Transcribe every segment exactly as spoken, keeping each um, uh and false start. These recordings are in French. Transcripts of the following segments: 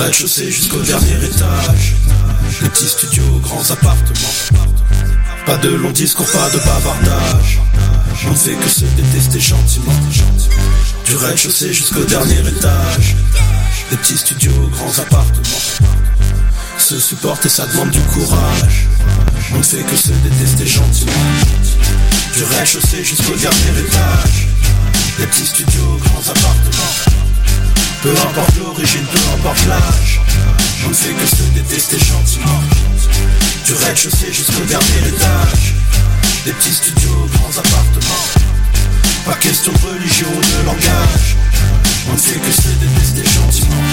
rez-de-chaussée jusqu'au dernier étage. Les petits studios, grands appartements. Pas de longs discours, pas de bavardage. On ne fait que se détester gentiment. Du rez-de-chaussée jusqu'au dernier étage. Les petits studios, grands appartements. Se supporter, ça demande du courage. On ne fait que se détester gentiment. Du rez-de-chaussée jusqu'au dernier étage. Les petits studios, grands appartements. Peu importe l'origine, peu importe l'âge. On ne fait que se détester gentiment. Du rez-de-chaussée jusqu'au dernier étage. Des petits studios, grands appartements. Pas question de religion ou de langage. On ne fait que se détester gentiment.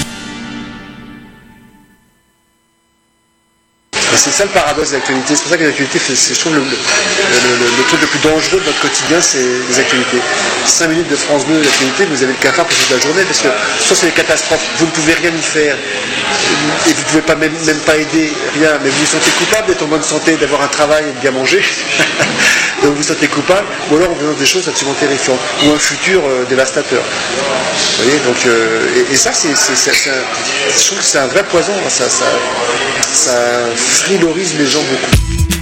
C'est ça le paradoxe de l'actualité. C'est pour ça que l'actualité, c'est, je trouve, le, le, le, le truc le plus dangereux de notre quotidien, c'est les actualités. cinq minutes de France Bleu d'actualité, vous avez le cafard pour toute la journée, parce que soit c'est des catastrophes, vous ne pouvez rien y faire, et vous ne pouvez pas même, même pas aider, rien, mais vous vous sentez coupable d'être en bonne santé, d'avoir un travail et de bien manger. Donc vous vous sentez coupable, ou alors on vous lance des choses absolument terrifiantes, ou un futur euh, dévastateur. Vous voyez, donc, euh, et, et ça, c'est, c'est, c'est, c'est un, je trouve que c'est un vrai poison, ça, ça, ça frilorise les gens beaucoup.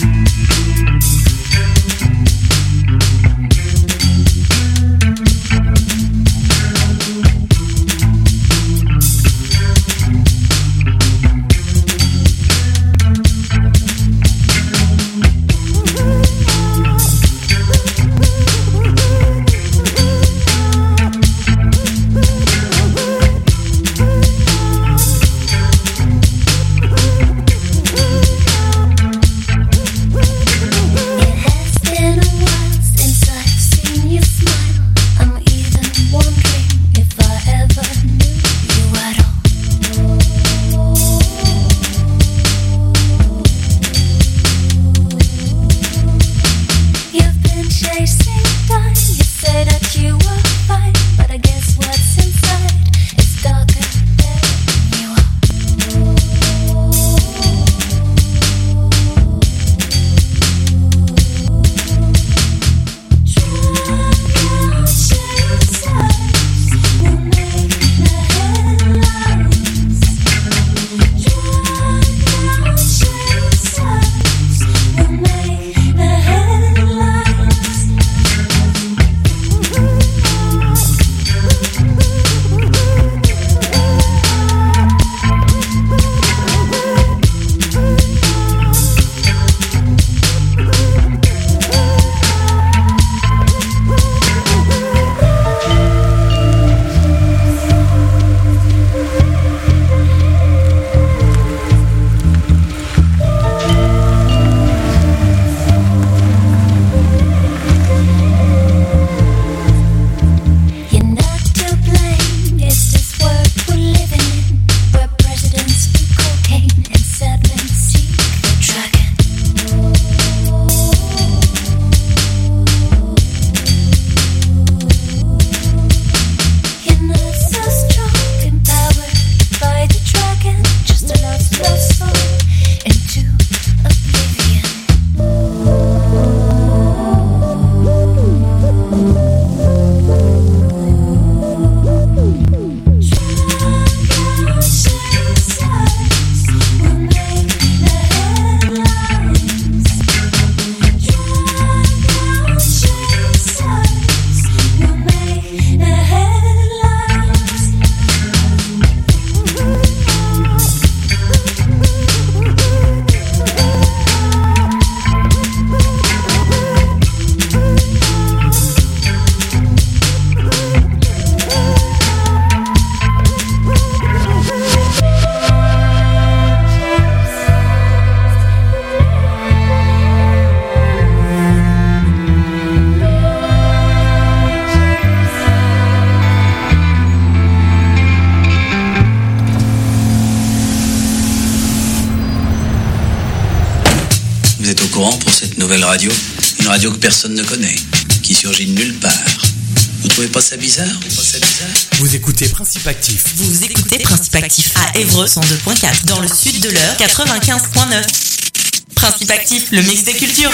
Radio, une radio que personne ne connaît, qui surgit de nulle part. Vous trouvez pas ça bizarre? Vous, pas ça bizarre vous écoutez Principe Actif. Vous écoutez Principe Actif à Évreux cent deux virgule quatre, dans le sud de l'Eure quatre-vingt-quinze virgule neuf. Principe Actif, le mix des cultures.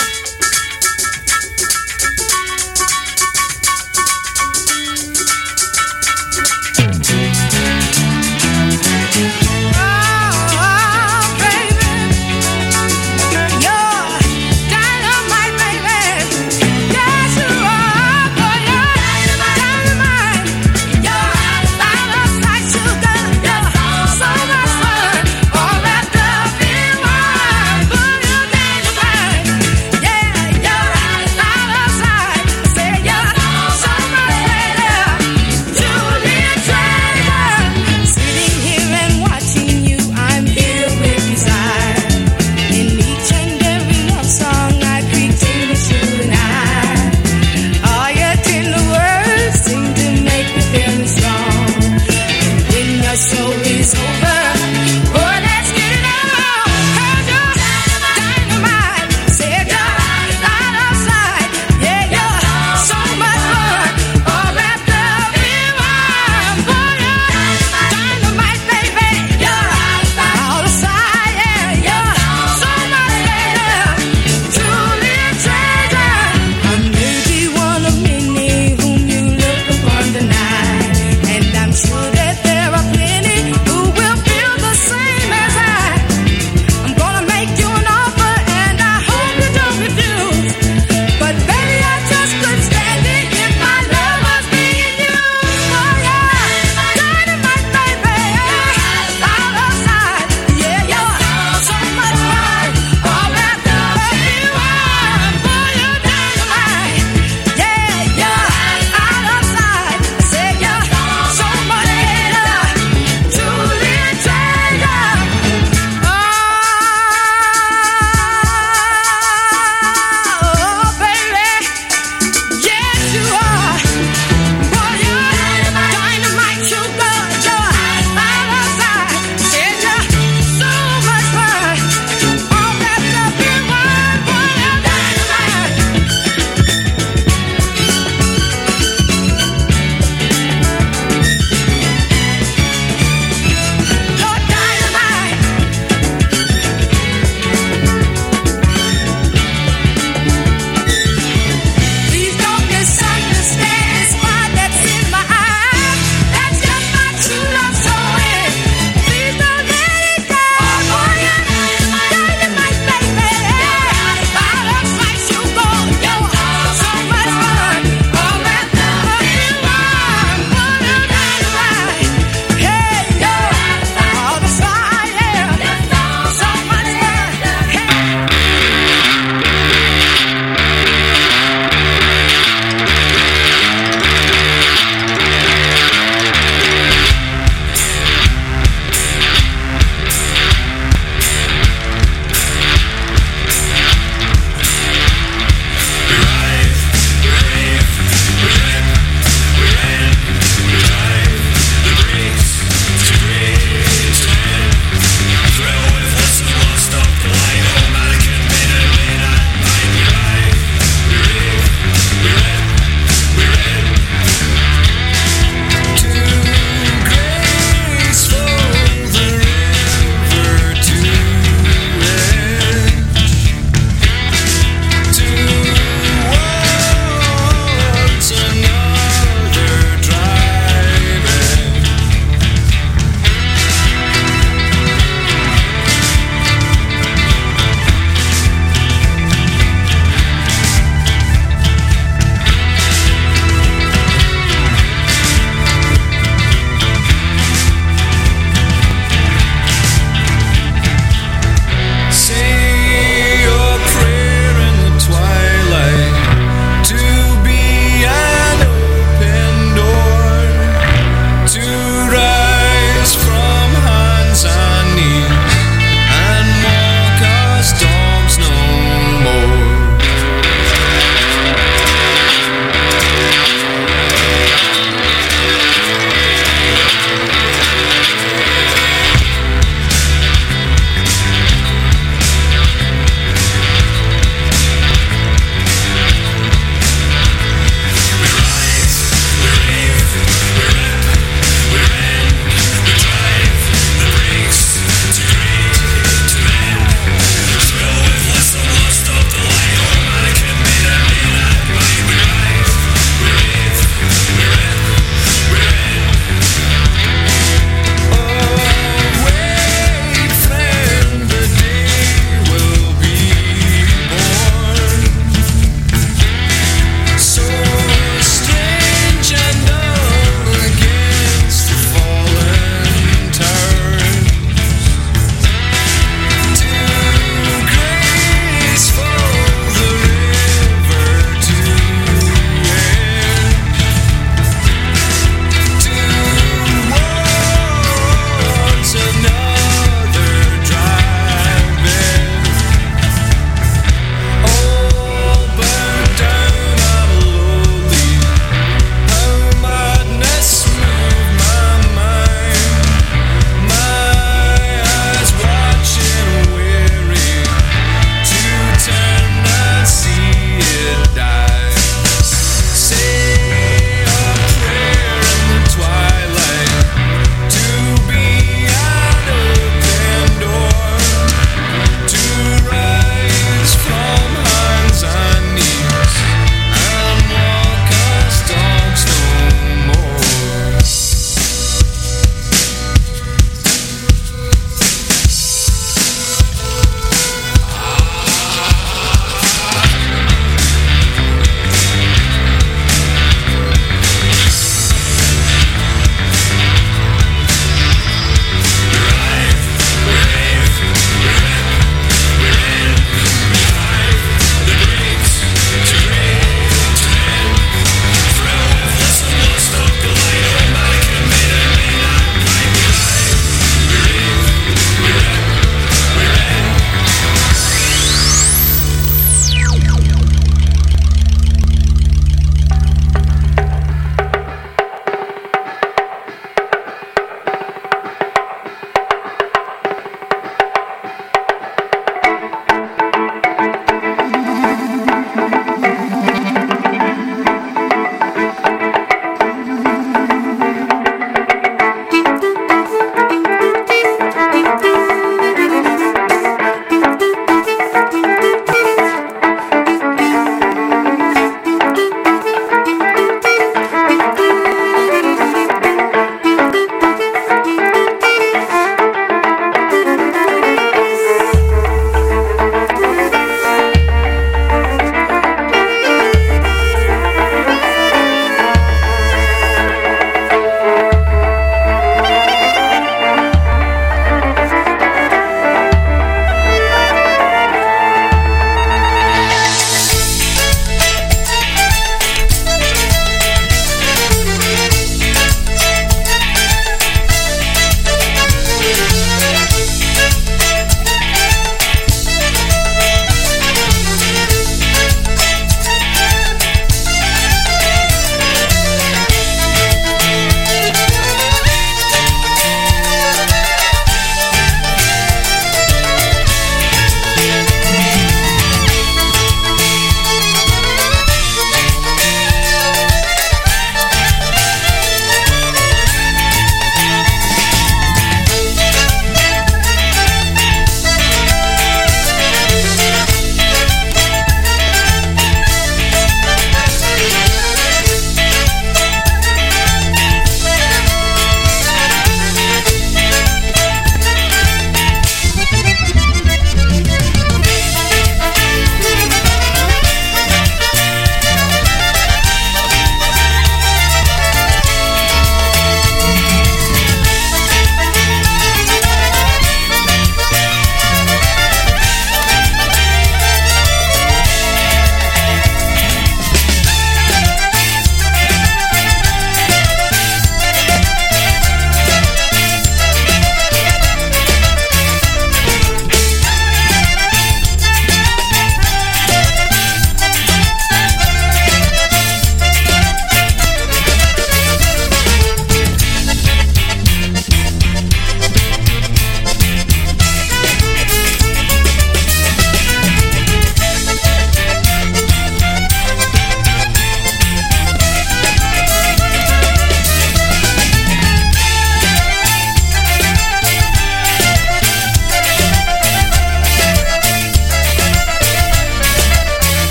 Ah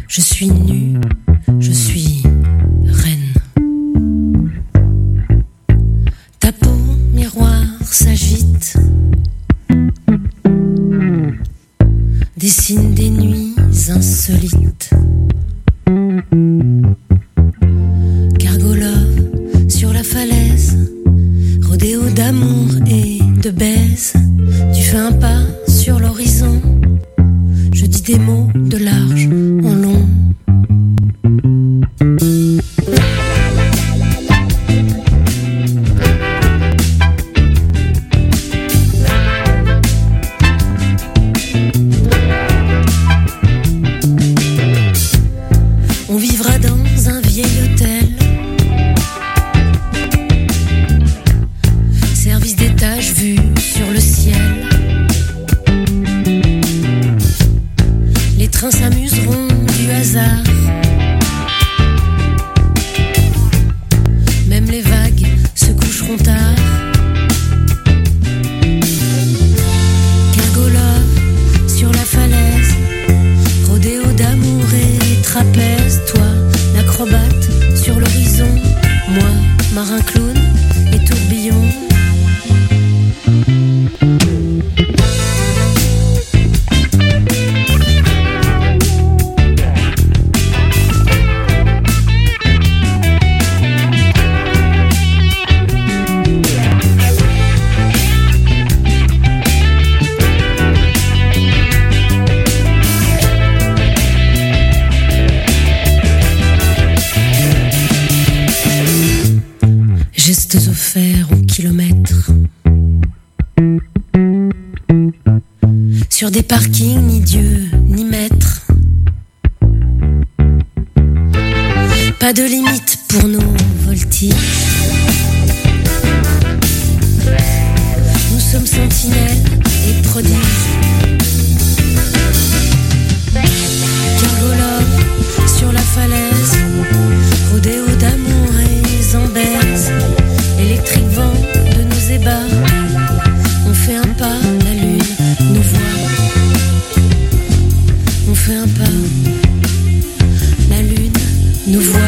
Je suis nue, je suis reine. Ta peau, miroir, s'agite, dessine des nuits insolites. Gargolove sur la falaise, rodéo d'amour et de baise. Tu fais un pas sur l'horizon, je dis des mots de large en long. On vivra dans un vieil hôtel, service d'étage vu sur le ciel. Les trains s'amuseront du hasard, même les vagues se coucheront tard. Gargolove sur la falaise, rodéo d'amour et trapèze. Toi, l'acrobate sur l'horizon, moi, marin clown et tourbillon. Gestes offerts au kilomètre, sur des parkings ni Dieu ni maître. Pas de limite pour nos voltiges. Nous sommes sentinelles et prodiges. Gargolove sur la falaise, rodéo d'amour et zambèze. Électrique vent de nos ébats, on fait un pas, la lune nous voit. On fait un pas, la lune nous voit.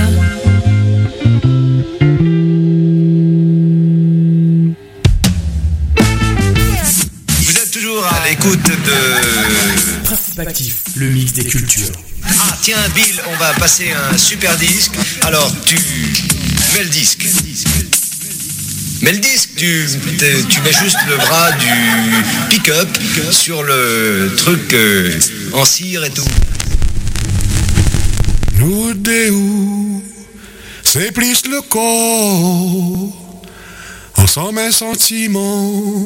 Vous êtes toujours à l'écoute de Principe Actif, le mix des cultures. Ah tiens Bill, on va passer un super disque. Alors tu mets le disque. Mais le disque, tu, tu mets juste le bras du pick-up sur le truc euh, en cire et tout. Nous deux, c'est plus le corps, ensemble un sentiment,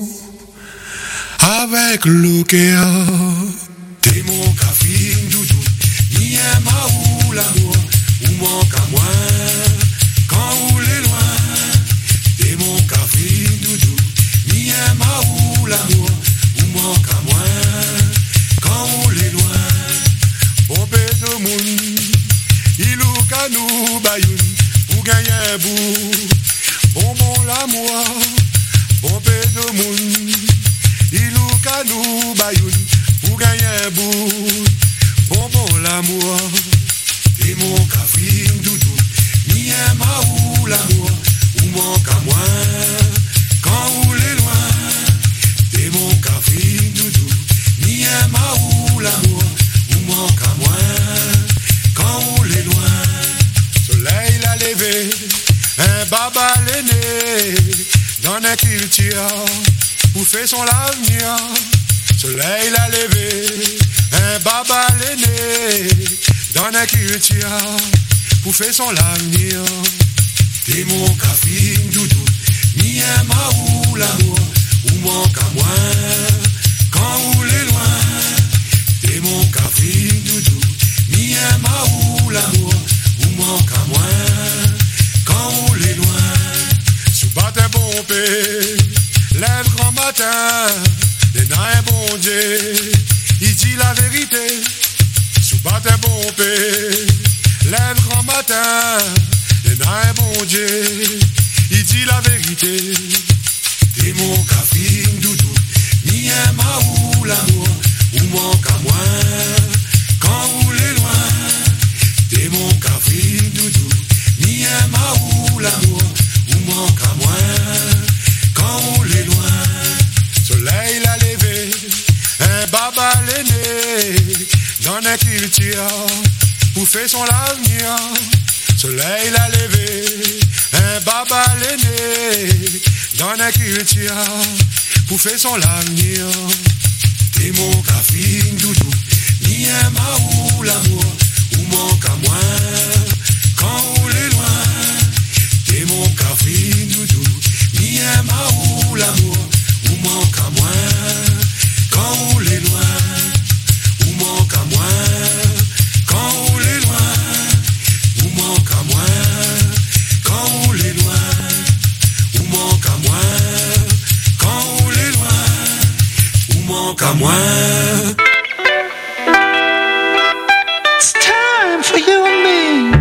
avec le cœur. T'es mon café, doudou, ni un maou l'amour, ou manque à moi, quand vous l'est loin. T'es mon café, doudou, ni un maou l'amour, ou manque à moi, quand vous l'est loin. Bon père de moun, il ou canou bayoun, pour gagner un bout. Bon bon l'amour, bon père de moun, il ou canou bayoun, pour gagner un bout. Bon bon l'amour, t'es mon café, doudou, ni un maou l'amour, ou manque à moi, quand vous l'est loin. T'es mon café, doudou, ni un maou l'amour, ou manque à moi, quand vous l'est loin. Soleil l'a levé, un baba l'aîné, dans un culture, pour faire son l'avenir. Soleil l'a levé, un baba l'aîné, dans un culture, pour faire son l'avenir. T'es mon café, doudou, ni un maou l'amour, ou manque à moi, quand vous l'est loin. T'es mon café, doudou, ni un maou l'amour, ou manque à moi, quand vous l'est loin. Sous bâtin pompé, lève grand matin, les nains bon Dieu, il dit la vérité. Sous bâtin pompé, lève grand matin, les nains bon Dieu, il dit la vérité. T'es mon café, doudou, ni un maou l'amour, ou manque à moi, quand vous l'est loin. un qu'il tire pour faire son avenir. Soleil l'a levé, un baba l'aîné, dans un qu'il tire pour faire son avenir. T'es mon café doudou, ni un maou l'amour, ou manque à moi, quand on est loin. T'es mon café doudou, ni un maou l'amour, ou manque à moi, quand on est loin. Ou manque à moi, quand on est loin. Ou manque à moi, quand on est loin. Ou manque à moi, quand on est loin. Ou manque à moi. It's time for you and me.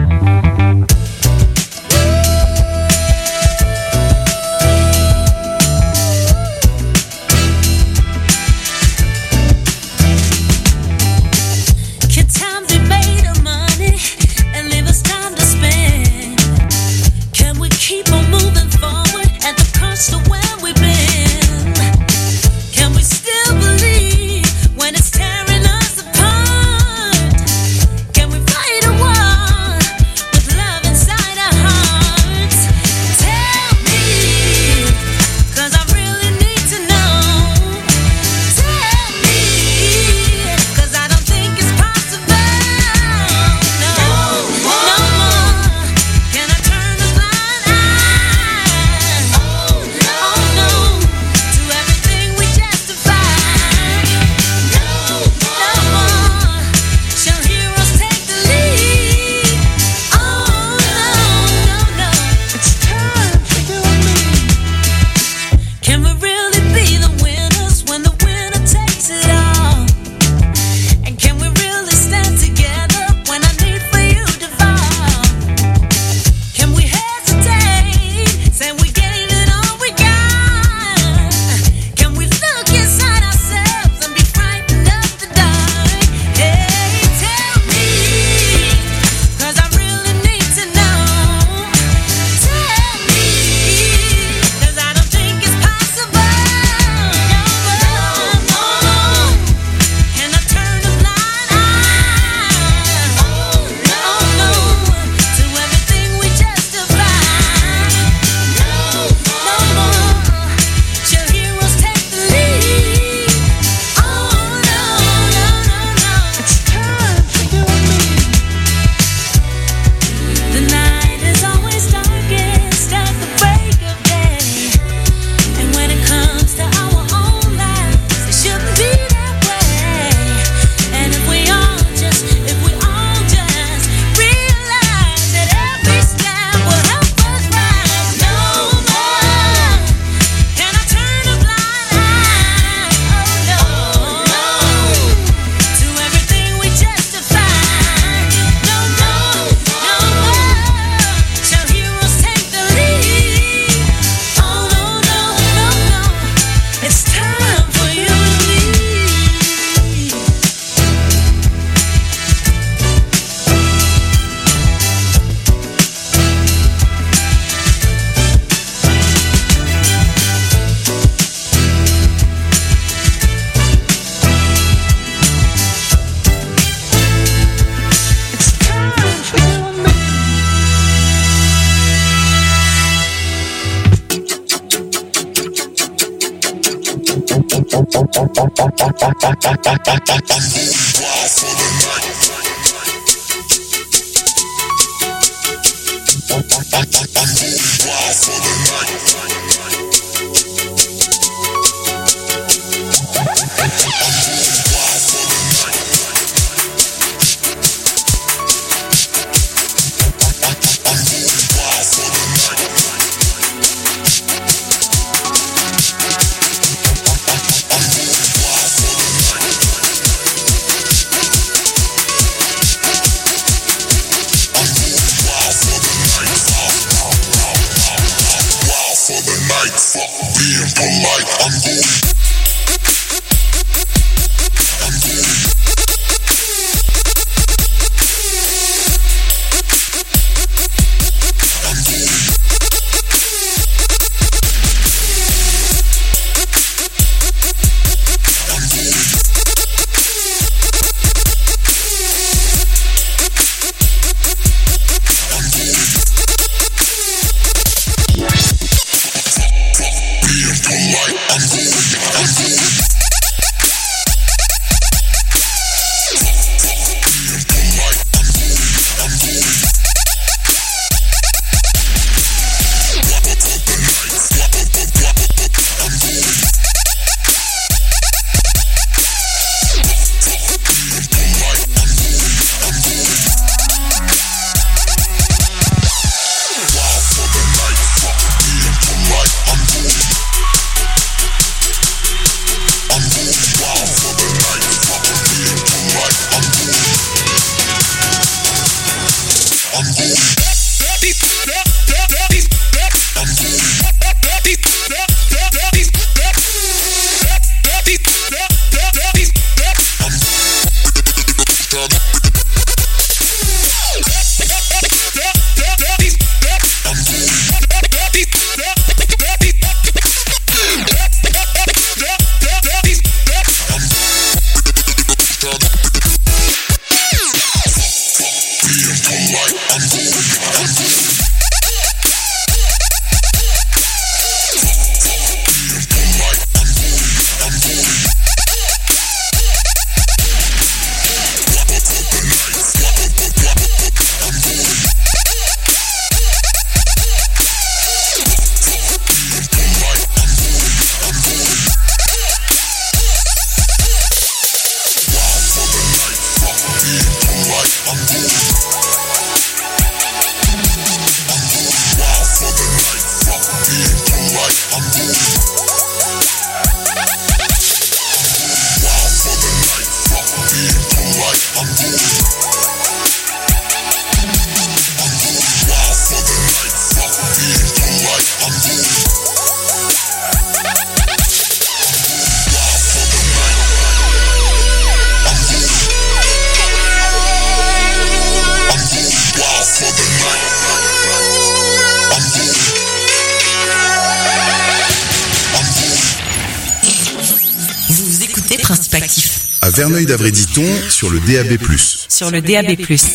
À Verneuil-d'Avray-Diton sur le D A B plus. Sur le D A B plus.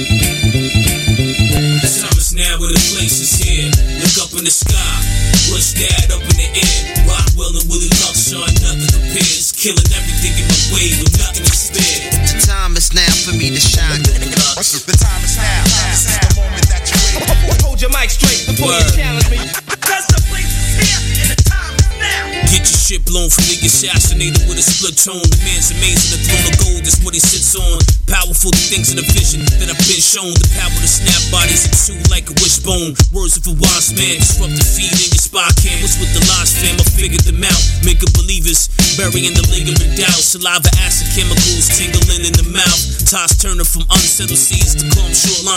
Get your shit blown from the assassinated with a split tone. The man's amazing, the throne of gold, that's what he sits on. Powerful, the things of the vision that I've been shown. The power to snap bodies in two like a wishbone. Words of a wise man, disrupt the feed in your spy cam. What's with the lies, fam? I figured them out. Make a believers, burying the lingering doubt. Saliva, acid chemicals tingling in the mouth. Toss Turner from unsettled seas to calm shoreline.